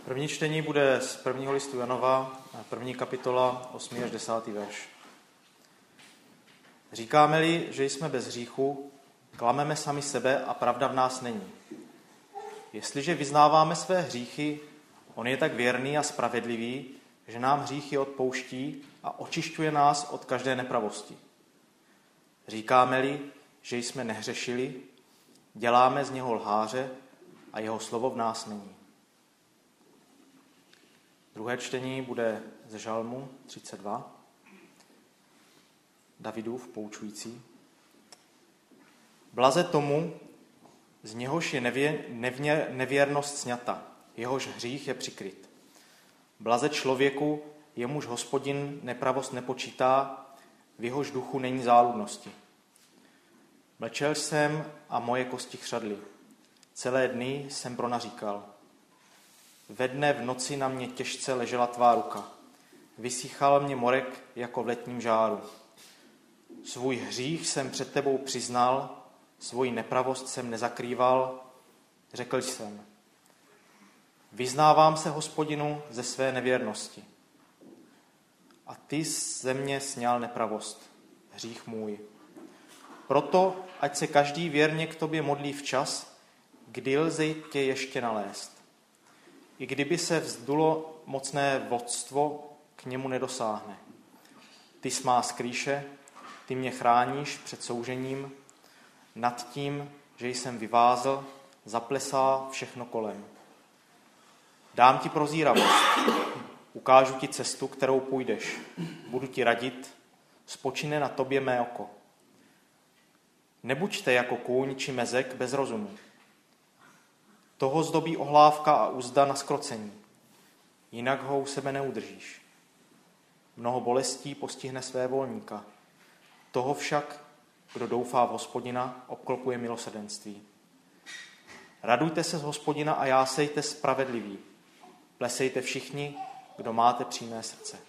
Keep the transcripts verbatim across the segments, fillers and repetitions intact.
První čtení bude z prvního listu Janova, první kapitola, osmý až desátý verš. Říkáme-li, že jsme bez hříchu, klameme sami sebe a pravda v nás není. Jestliže vyznáváme své hříchy, on je tak věrný a spravedlivý, že nám hříchy odpouští a očišťuje nás od každé nepravosti. Říkáme-li, že jsme nehřešili, děláme z něho lháře a jeho slovo v nás není. Druhé čtení bude ze Žalmu třicet dva, Davidův poučující. Blaze tomu, z něhož je nevě, nevně, nevěrnost sňata, jehož hřích je přikryt. Blaze člověku, jemuž Hospodin nepravost nepočítá, v jehož duchu není záludnosti. Mlčel jsem a moje kosti chřadly. Celé dny jsem pronaříkal. Ve dne v noci na mě těžce ležela tvá ruka. Vysychal mě morek jako v letním žáru. Svůj hřích jsem před tebou přiznal, svoji nepravost jsem nezakrýval, řekl jsem. Vyznávám se Hospodinu ze své nevěrnosti. A ty ze mě sňal nepravost, hřích můj. Proto, ať se každý věrně k tobě modlí včas, kdy lze tě ještě nalézt. I kdyby se vzdulo mocné vodstvo, k němu nedosáhne. Ty jsi má skrýše, ty mě chráníš před soužením, nad tím, že jsem vyvázl, zaplesá všechno kolem. Dám ti prozíravost, ukážu ti cestu, kterou půjdeš, budu ti radit, spočine na tobě mé oko. Nebuďte jako kůň či mezek bez rozumu. Toho zdobí ohlávka a uzda na zkrocení, jinak ho u sebe neudržíš. Mnoho bolestí postihne své volníka, toho však, kdo doufá v Hospodina, obklopuje milosrdenství. Radujte se z Hospodina a jásejte spravedliví. Plesejte všichni, kdo máte přímé srdce.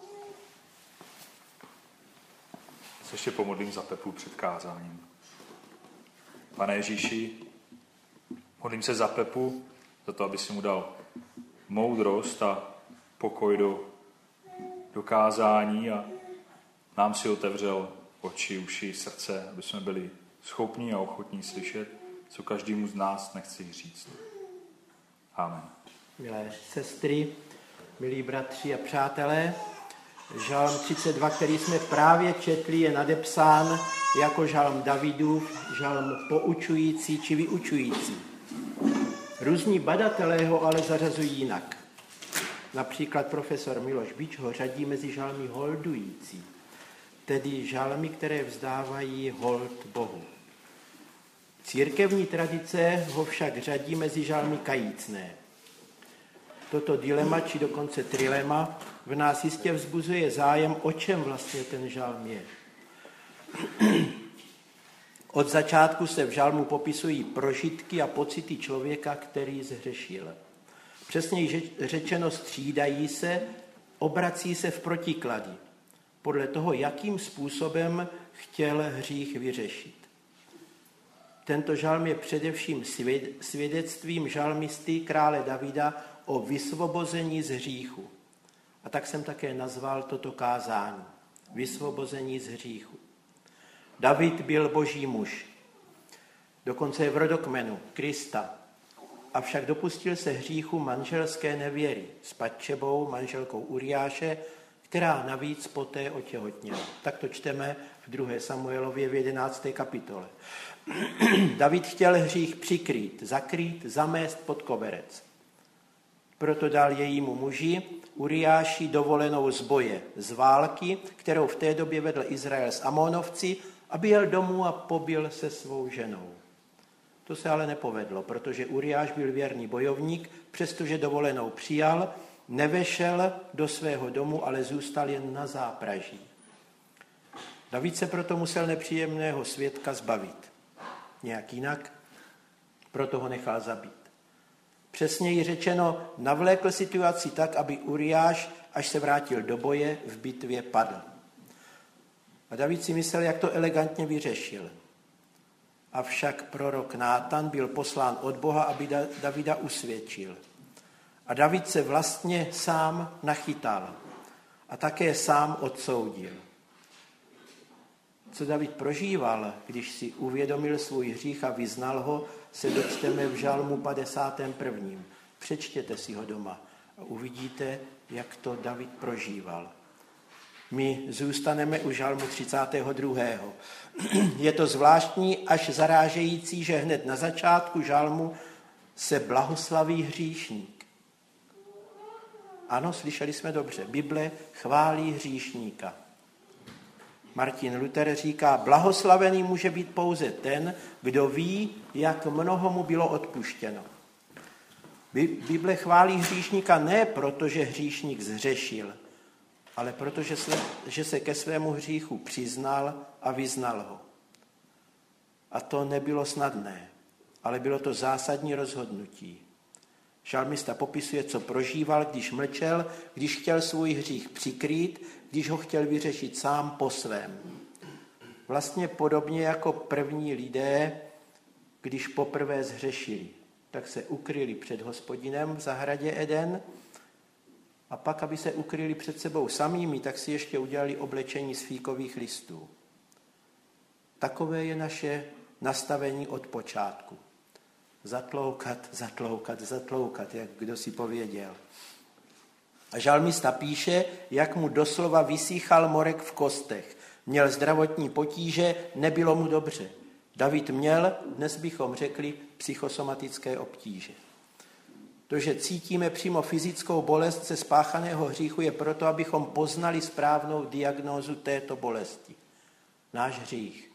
Se ještě pomodlím za Pepu před kázáním. Pane Ježíši, modlím se za Pepu, za to, aby si mu dal moudrost a pokoj do, do kázání a nám si otevřel oči, uši, srdce, aby jsme byli schopní a ochotní slyšet, co každému z nás nechci říct. Amen. Milé sestry, milí bratři a přátelé, Žalm třicet dva, který jsme právě četli, je nadepsán jako žalm Davidův, žalm poučující či vyučující. Různí badatelé ho ale zařazují jinak. Například profesor Miloš Bič ho řadí mezi žalmy holdující, tedy žalmy, které vzdávají hold Bohu. Církevní tradice ho však řadí mezi žalmy kajícné. Toto dilema, či dokonce trilema, v nás jistě vzbuzuje zájem, o čem vlastně ten žalm je. Od začátku se v žalmu popisují prožitky a pocity člověka, který zhřešil. Přesněji řečeno střídají se, obrací se v protiklady, podle toho, jakým způsobem chtěl hřích vyřešit. Tento žalm je především svědectvím žalmisty krále Davida o vysvobození z hříchu. A tak jsem také nazval toto kázání. Vysvobození z hříchu. David byl boží muž. Dokonce je v rodokmenu Krista. Avšak dopustil se hříchu manželské nevěry s Batšebou, manželkou Uriáše, která navíc poté otěhotněla. Tak to čteme v druhé Samuelově v jedenácté kapitole. David chtěl hřích přikrýt, zakrýt, zamést pod koberec. Proto dal jejímu muži Uriáši dovolenou z boje, z války, kterou v té době vedl Izrael s Amonovci, aby jel domů a pobil se svou ženou. To se ale nepovedlo, protože Uriáš byl věrný bojovník, přestože dovolenou přijal, nevešel do svého domu, ale zůstal jen na zápraží. David se proto musel nepříjemného svědka zbavit. Nějak jinak, proto ho nechal zabít. Přesněji řečeno, navlékl situaci tak, aby Uriáš, až se vrátil do boje, v bitvě padl. A David si myslel, jak to elegantně vyřešil. Avšak prorok Nátan byl poslán od Boha, aby Davida usvědčil. A David se vlastně sám nachytal a také sám odsoudil. Co David prožíval, když si uvědomil svůj hřích a vyznal ho, se dočteme v Žalmu padesátém prvním. Přečtěte si ho doma a uvidíte, jak to David prožíval. My zůstaneme u Žalmu třicátého druhého. Je to zvláštní až zarážející, že hned na začátku Žalmu se blahoslaví hříšník. Ano, slyšeli jsme dobře. Bible chválí hříšníka. Martin Luther říká, blahoslavený může být pouze ten, kdo ví, jak mnoho mu bylo odpuštěno. Bible chválí hříšníka ne proto, že hříšník zhřešil, ale protože že se ke svému hříchu přiznal a vyznal ho. A to nebylo snadné, ale bylo to zásadní rozhodnutí. Žalmista popisuje, co prožíval, když mlčel, když chtěl svůj hřích přikrýt, když ho chtěl vyřešit sám po svém. Vlastně podobně jako první lidé, když poprvé zhřešili, tak se ukryli před Hospodinem v zahradě Eden a pak, aby se ukryli před sebou samými, tak si ještě udělali oblečení z fíkových listů. Takové je naše nastavení od počátku. Zatloukat, zatloukat, zatloukat, jak kdo si pověděl. A žalmista píše, jak mu doslova vysíchal morek v kostech. Měl zdravotní potíže, nebylo mu dobře. David měl, dnes bychom řekli, psychosomatické obtíže. To, že cítíme přímo fyzickou bolest ze spáchaného hříchu, je proto, abychom poznali správnou diagnózu této bolesti. Náš hřích.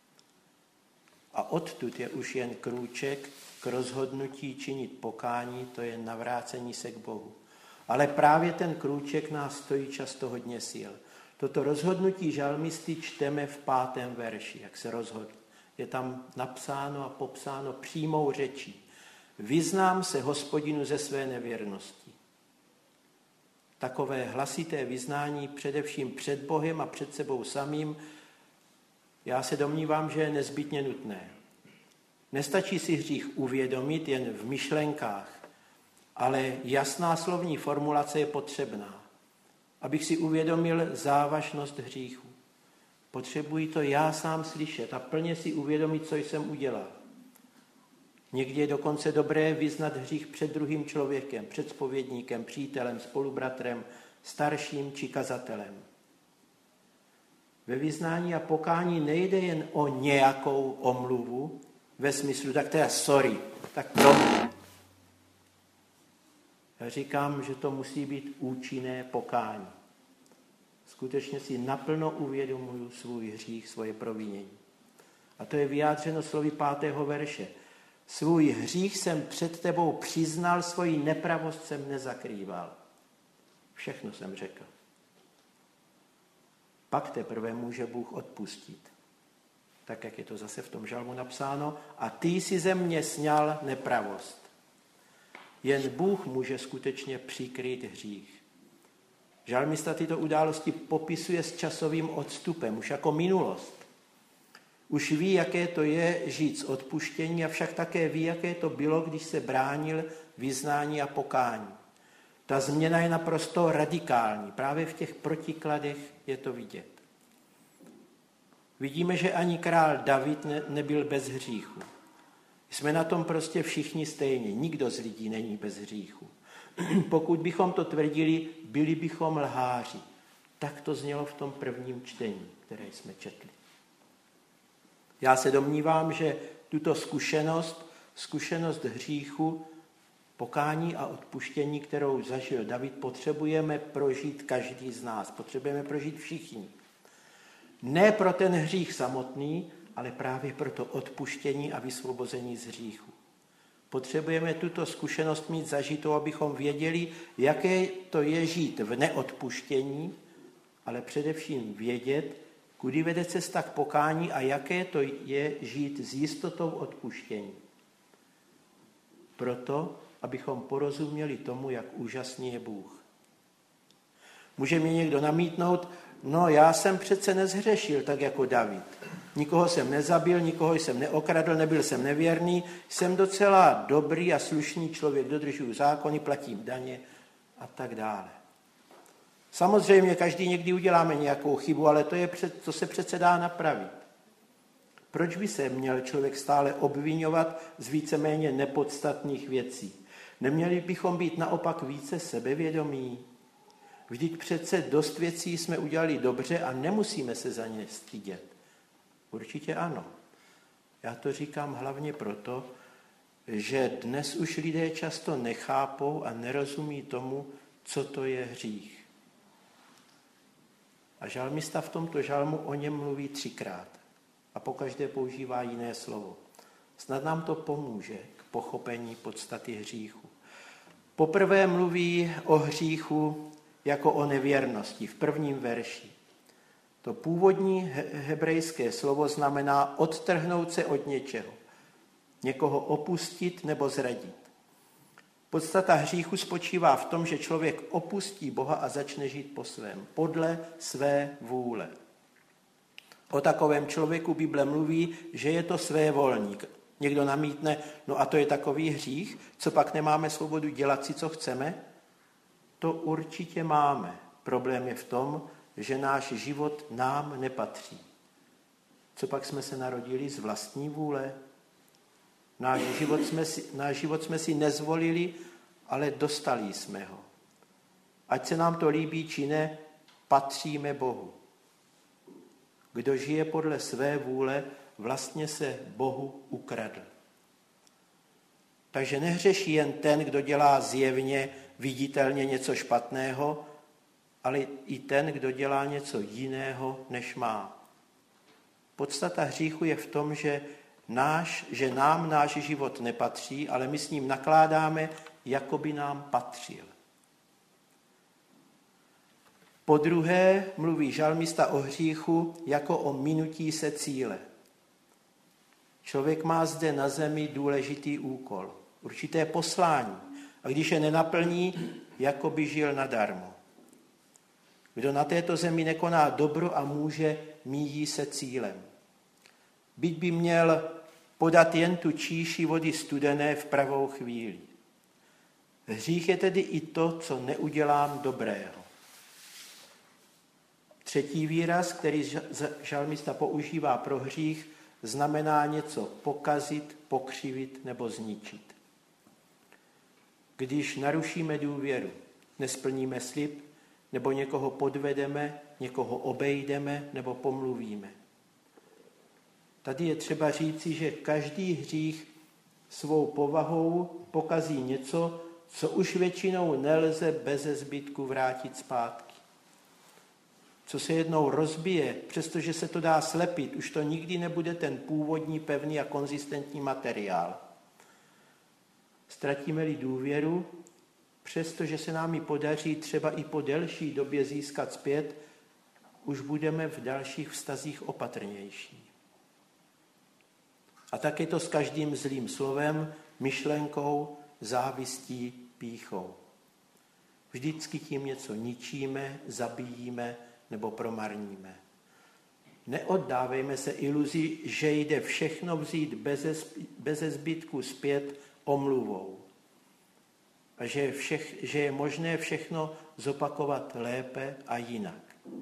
A odtud je už jen krůček k rozhodnutí činit pokání, to je navrácení se k Bohu. Ale právě ten krůček nás stojí často hodně sil. Toto rozhodnutí žalmisty čteme v pátém verši, jak se rozhodl. Je tam napsáno a popsáno přímou řečí. Vyznám se Hospodinu ze své nevěrnosti. Takové hlasité vyznání především před Bohem a před sebou samým, já se domnívám, že je nezbytně nutné. Nestačí si hřích uvědomit jen v myšlenkách, ale jasná slovní formulace je potřebná. Abych si uvědomil závažnost hříchu. Potřebuji to já sám slyšet a plně si uvědomit, co jsem udělal. Někdy je dokonce dobré vyznat hřích před druhým člověkem, před zpovědníkem, přítelem, spolubratrem, starším či kazatelem. Ve vyznání a pokání nejde jen o nějakou omluvu, ve smyslu, tak teda sorry, tak promiň. Já říkám, že to musí být účinné pokání. Skutečně si naplno uvědomuju svůj hřích, svoje provinění. A to je vyjádřeno slovy pátého verše. Svůj hřích jsem před tebou přiznal, svoji nepravost jsem nezakrýval. Všechno jsem řekl. Pak teprve může Bůh odpustit. Tak, jak je to zase v tom žalmu napsáno. A ty jsi ze mě sňal nepravost. Jen Bůh může skutečně přikrýt hřích. Žalmista tyto události popisuje s časovým odstupem, už jako minulost. Už ví, jaké to je žít s odpuštění, avšak také ví, jaké to bylo, když se bránil vyznání a pokání. Ta změna je naprosto radikální. Právě v těch protikladech je to vidět. Vidíme, že ani král David ne, nebyl bez hříchu. Jsme na tom prostě všichni stejně. Nikdo z lidí není bez hříchu. Pokud bychom to tvrdili, byli bychom lháři. Tak to znělo v tom prvním čtení, které jsme četli. Já se domnívám, že tuto zkušenost, zkušenost hříchu, pokání a odpuštění, kterou zažil David, potřebujeme prožít každý z nás. Potřebujeme prožít všichni. Ne pro ten hřích samotný, ale právě pro to odpuštění a vysvobození z hříchu. Potřebujeme tuto zkušenost mít zažitou, abychom věděli, jaké to je žít v neodpuštění, ale především vědět, kudy vede cesta k pokání a jaké to je žít s jistotou odpuštění. Proto, abychom porozuměli tomu, jak úžasný je Bůh. Může mi někdo namítnout, no já jsem přece nezhřešil tak jako David. Nikoho jsem nezabil, nikoho jsem neokradl, nebyl jsem nevěrný, jsem docela dobrý a slušný člověk, dodržuju zákony, platím daně a tak dále. Samozřejmě každý někdy uděláme nějakou chybu, ale to, je před, to se přece dá napravit. Proč by se měl člověk stále obviňovat z víceméně nepodstatných věcí? Neměli bychom být naopak více sebevědomí? Vždyť přece dost věcí jsme udělali dobře a nemusíme se za ně stydět. Určitě ano. Já to říkám hlavně proto, že dnes už lidé často nechápou a nerozumí tomu, co to je hřích. A žalmista v tomto žalmu o něm mluví třikrát a pokaždé používá jiné slovo. Snad nám to pomůže k pochopení podstaty hříchu. Poprvé mluví o hříchu jako o nevěrnosti v prvním verši. To původní hebrejské slovo znamená odtrhnout se od něčeho, někoho opustit nebo zradit. Podstata hříchu spočívá v tom, že člověk opustí Boha a začne žít po svém, podle své vůle. O takovém člověku Bible mluví, že je to svévolník. Někdo namítne, no a to je takový hřích, co pak nemáme svobodu dělat si, co chceme? To určitě máme. Problém je v tom, že náš život nám nepatří. Co pak jsme se narodili z vlastní vůle? Náš život jsme si, náš život jsme si nezvolili, ale dostali jsme ho. Ať se nám to líbí, či ne, patříme Bohu. Kdo žije podle své vůle, vlastně se Bohu ukradl. Takže nehřeší jen ten, kdo dělá zjevně, viditelně něco špatného, ale i ten, kdo dělá něco jiného, než má. Podstata hříchu je v tom, že, náš, že nám náš život nepatří, ale my s ním nakládáme, jako by nám patřil. Po druhé mluví žalmista o hříchu jako o minutí se cíle. Člověk má zde na zemi důležitý úkol, určité poslání. A když je nenaplní, jako by žil nadarmo. Kdo na této zemi nekoná dobro a může, míjí se cílem. Byť by měl podat jen tu číši vody studené v pravou chvíli. Hřích je tedy i to, co neudělám dobrého. Třetí výraz, který žalmista používá pro hřích, znamená něco pokazit, pokřivit nebo zničit. Když narušíme důvěru, nesplníme slib, nebo někoho podvedeme, někoho obejdeme nebo pomluvíme. Tady je třeba říci, že každý hřích svou povahou pokazí něco, co už většinou nelze beze zbytku vrátit zpátky. Co se jednou rozbije, přestože se to dá slepit, už to nikdy nebude ten původní, pevný a konzistentní materiál. Ztratíme-li důvěru, přestože se nám ji podaří třeba i po delší době získat zpět, už budeme v dalších vztazích opatrnější. A tak je to s každým zlým slovem, myšlenkou, závistí, pýchou. Vždycky tím něco ničíme, zabíjíme nebo promarníme. Neoddávejme se iluzi, že jde všechno vzít beze zbytku zpět omluvou. A že je, všech, že je možné všechno zopakovat lépe a jinak.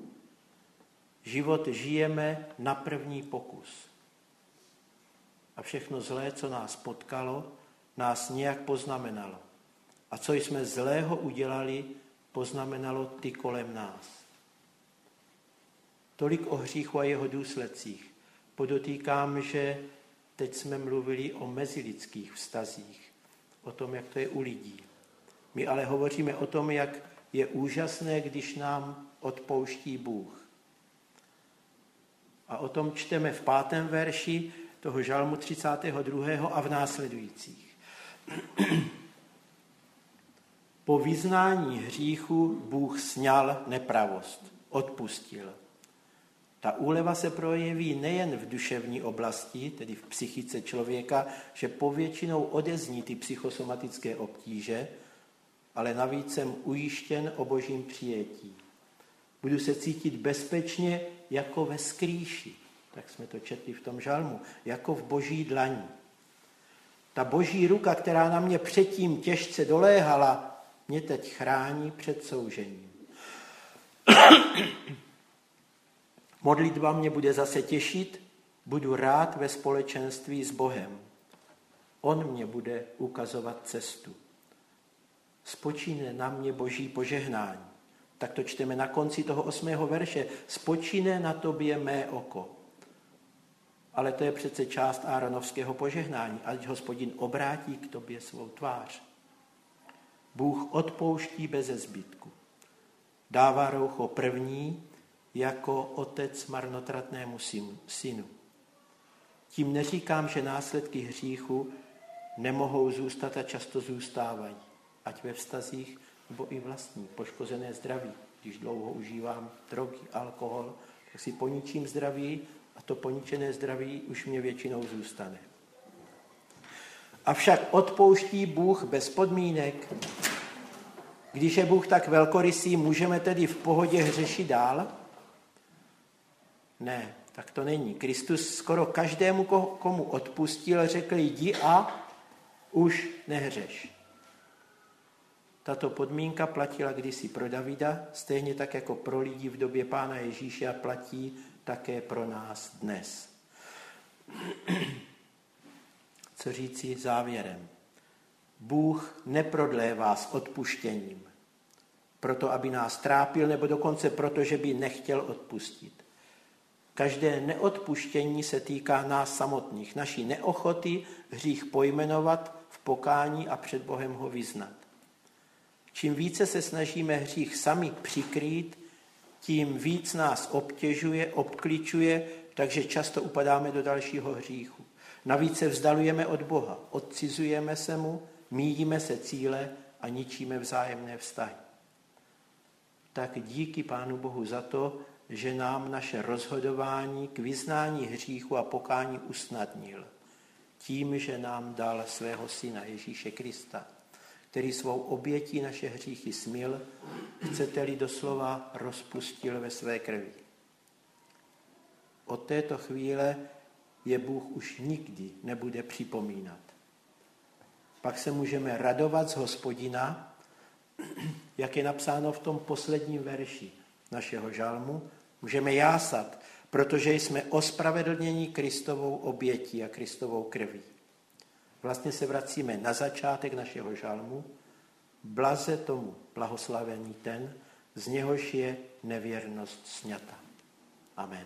Život žijeme na první pokus. A všechno zlé, co nás potkalo, nás nějak poznamenalo. A co jsme zlého udělali, poznamenalo ty kolem nás. Tolik o hříchu a jeho důsledcích. Podotýkám, že teď jsme mluvili o mezilidských vztazích, o tom, jak to je u lidí. My ale hovoříme o tom, jak je úžasné, když nám odpouští Bůh. A o tom čteme v pátém verši toho žalmu třicátého druhého a v následujících. Po vyznání hříchu Bůh sňal nepravost, odpustil. Ta úleva se projeví nejen v duševní oblasti, tedy v psychice člověka, že povětšinou odezní ty psychosomatické obtíže, ale navíc jsem ujištěn o božím přijetí. Budu se cítit bezpečně jako ve skrýši. Tak jsme to četli v tom žalmu. Jako v boží dlani. Ta boží ruka, která na mě předtím těžce doléhala, mě teď chrání před soužením. Modlitba mě bude zase těšit, budu rád ve společenství s Bohem. On mě bude ukazovat cestu. Spočíne na mě boží požehnání. Tak to čteme na konci toho osmého verše. Spočíne na tobě mé oko. Ale to je přece část Áronovského požehnání, ať Hospodin obrátí k tobě svou tvář. Bůh odpouští beze zbytku. Dává roucho první jako otec marnotratnému synu. Tím neříkám, že následky hříchu nemohou zůstat a často zůstávají. Ať ve vztazích, nebo i vlastní poškozené zdraví. Když dlouho užívám drogy, alkohol, tak si poničím zdraví a to poničené zdraví už mě většinou zůstane. Avšak odpouští Bůh bez podmínek. Když je Bůh tak velkorysý, můžeme tedy v pohodě hřešit dál? Ne, tak to není. Kristus skoro každému, komu odpustil, řekl jdi a už nehřeš. Tato podmínka platila kdysi pro Davida, stejně tak jako pro lidi v době Pána Ježíše a platí také pro nás dnes. Co říci závěrem? Bůh neprodlévá s odpuštěním, proto aby nás trápil, nebo dokonce proto, že by nechtěl odpustit. Každé neodpuštění se týká nás samotných, naší neochoty hřích pojmenovat v pokání a před Bohem ho vyznat. Čím více se snažíme hřích sami přikrýt, tím víc nás obtěžuje, obkličuje, takže často upadáme do dalšího hříchu. Navíc se vzdalujeme od Boha, odcizujeme se mu, míjíme se cíle a ničíme vzájemné vztahy. Tak díky Pánu Bohu za to, že nám naše rozhodování k vyznání hříchu a pokání usnadnil. Tím, že nám dal svého syna Ježíše Krista, který svou obětí naše hříchy smil, chcete-li doslova rozpustil ve své krvi. Od této chvíle je Bůh už nikdy nebude připomínat. Pak se můžeme radovat z Hospodina, jak je napsáno v tom posledním verši našeho žalmu. Můžeme jásat, protože jsme ospravedlněni Kristovou obětí a Kristovou krví. Vlastně se vracíme na začátek našeho žalmu. Blaze tomu blahoslavený ten, z něhož je nevěrnost sňata. Amen.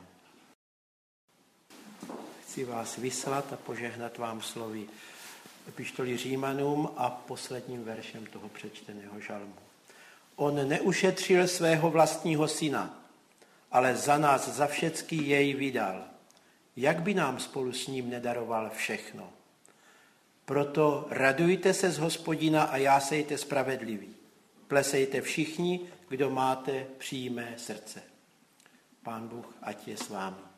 Chci vás vyslat a požehnat vám slovy epištoly Římanům a posledním veršem toho přečteného žalmu. On neušetřil svého vlastního syna, ale za nás za všecky jej vydal. Jak by nám spolu s ním nedaroval všechno? Proto radujte se z Hospodina a jásejte spravedliví. Plesejte všichni, kdo máte přímé srdce. Pán Bůh, ať je s vámi.